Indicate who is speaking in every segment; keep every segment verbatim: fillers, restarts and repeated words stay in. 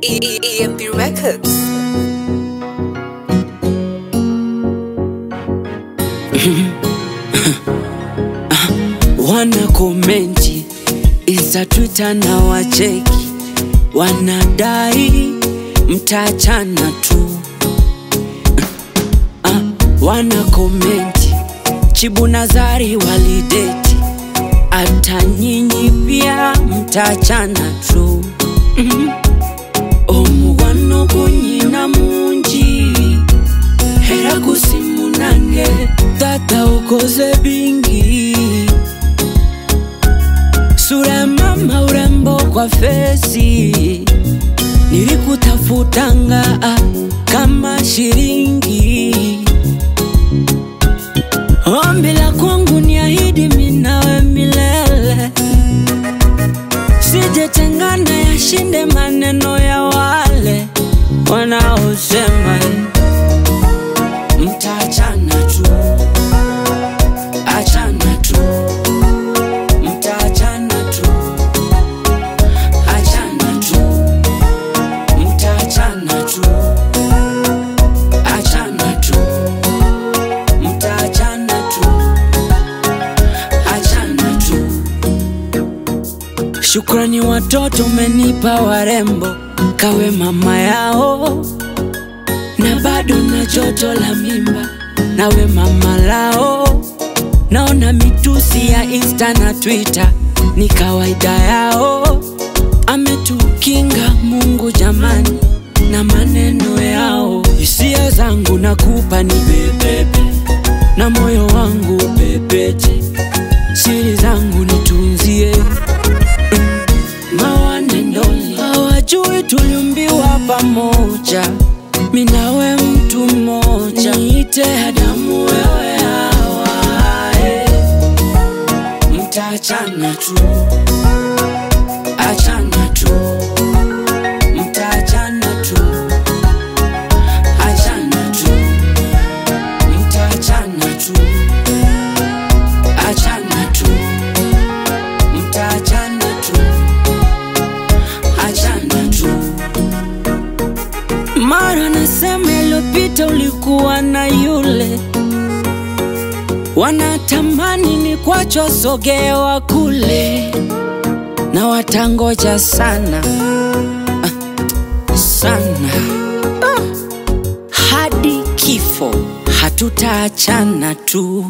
Speaker 1: E M P Records.
Speaker 2: Wana komenti Insta Twitter na wacheki, wanadai mtaachana tu. uh, Wana komenti Chibu na Zari walideti, ata nyinyi pia mtaachana tu. mm-hmm. Omugwano kunyina munji hera kusimunange tata ukoze bingi. Sura mama urembo kwa fesi, nilikutafutanga kama shiringi. Ombi la kwangu ni ahidi minawe milele, sije tengana yashinde maneno ya wale wanaosema mtaachana tu, achana tu, mtaachana tu, achana tu, mtaachana tu, achana tu, mtaachana tu, achana tu. Shukrani watoto umenipa warembo, kawe mama yao, na bado na joto la mimba, nawe mama lao. Naona mitusi ya Insta na Twitter ni kawaida yao, ametukinga Mungu jamani na maneno yao. Hisia zangu nakupa ni bebebe, na moyo wangu pepeche, siri zangu nitunzie. Mawanendoni hawajui tuliumbiwa pamoja, minawe mtu mmoja. Niite Adamu wewe Hawa, mtaachana tu, achana tu, mtaachana tu, achana tu, mtaachana tu, achana tu, mtaachana tu, achana tu. Mara nasema iliyopita ulikuwa na yule, wanatamani ni kwacho sogewa kule, na watangoja sana ah, sana ah, hadi kifo hatutaachana tu.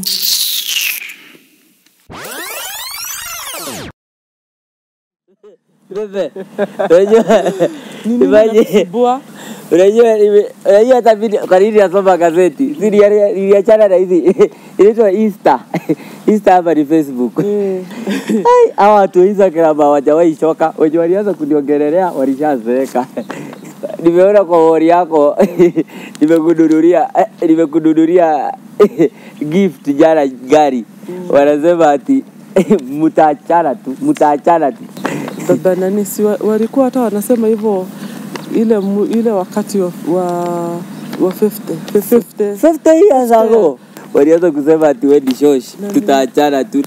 Speaker 3: Bebe, unajua nibaje bua, unajua unajua hata mimi kwa nini nasoma gazeti, si niliachana na hizi inaitwa Insta Insta hapa ni Facebook. Ai hawa watu Instagram hawajawahi choka, wenye walianza kuniongelelea walishazeeka. Nimeona kwa wori yako nimekududuria nimekududuria gift jana gari, wanasema ati mtaachana tu, mtaachana tu.
Speaker 4: Baba nani si walikuwa hata wanasema hivyo ile ile wakati wa wa fifty
Speaker 3: years ago, walianza kusema ati wewe ni shosh, tutaachana tu.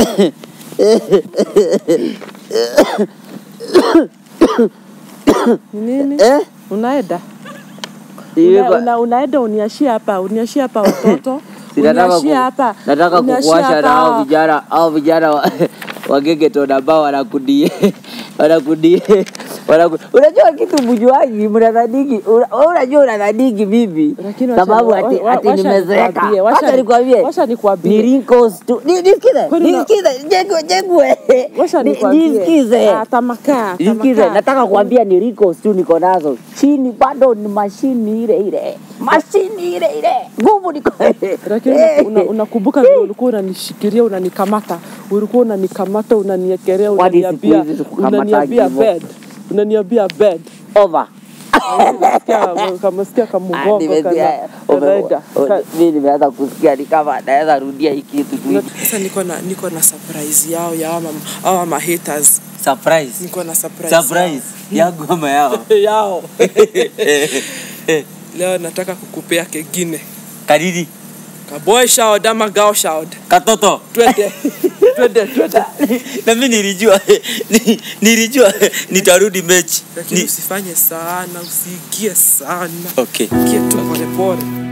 Speaker 4: Nini eh? Unaenda una unaenda uniashia hapa, uniashia hapa watoto.
Speaker 3: Uniashia hapa, nataka kukuasha na hao vijana, hao vijana wagege tona bao wanakudie wanakudie unajua kitu mjuaji, mnadhadiki unajua unadhadiki bibi sababu ati ati nimezeeka. Wacha nikwambie,
Speaker 4: wacha nikwambie
Speaker 3: ni wrinkles tu. Nisikize nisikize jengwe jengwe,
Speaker 4: wacha nikwambie
Speaker 3: nisikize
Speaker 4: tamaka
Speaker 3: nisikize, nataka kuambia ni wrinkles tu niko nazo chini, bado ni mashini ile ile, mashini ile ile, nguvu niko.
Speaker 4: Lakini unakumbuka vile ulikuwa unanishikilia unanikamata, ulikuwa unanikamata unaniekelea, unaniambia unaniambia bed, unaniambia bed
Speaker 3: over.
Speaker 4: Kama sikia kama mgongo
Speaker 3: kana. Mimi nimeanza kusikia ni kama naweza rudia hiki kitu tu.
Speaker 4: Sasa niko na niko na surprise yao ya mama au ma haters.
Speaker 3: Surprise.
Speaker 4: Niko na surprise.
Speaker 3: Surprise yangu ama yao.
Speaker 4: Yao. Leo nataka kukupea kengine.
Speaker 3: Kadidi.
Speaker 4: Ka boy shout ama girl shout.
Speaker 3: Katoto.
Speaker 4: Twende. twende twende.
Speaker 3: Na mimi nilijua ni- nilijua nitarudi mechi.
Speaker 4: Lakini
Speaker 3: Ni-
Speaker 4: usifanye sana, usiingie sana.
Speaker 3: Okay.
Speaker 4: Ingia tu pole pole.